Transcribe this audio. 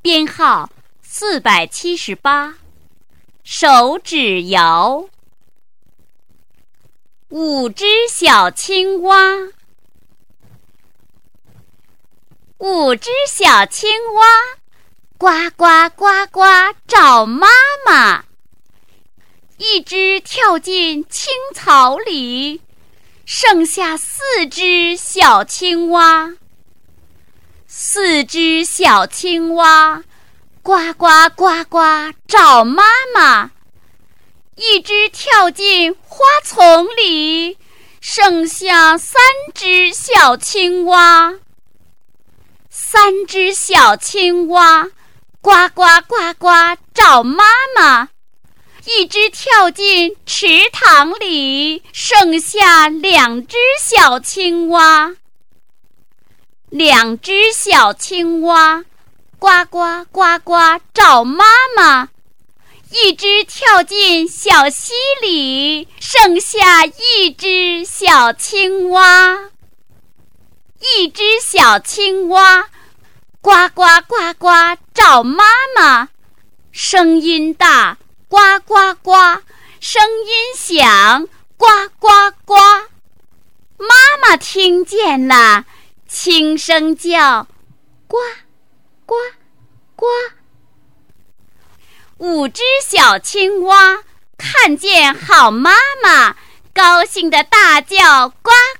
编号478，手指谣。5只小青蛙，5只小青蛙，呱呱呱呱找妈妈。一只跳进青草里，剩下4只小青蛙。4只小青蛙，呱呱呱呱找妈妈。一只跳进花丛里，剩下3只小青蛙。3只小青蛙，呱呱呱呱找妈妈。一只跳进池塘里，剩下2只小青蛙。2只小青蛙，呱呱呱呱找妈妈。一只跳进小溪里，剩下1只小青蛙。一只小青蛙，呱呱呱呱找妈妈。声音大，呱呱呱，声音响，呱呱呱。妈妈听见了，轻声叫，呱呱呱。5只小青蛙看见好妈妈，高兴地大叫，呱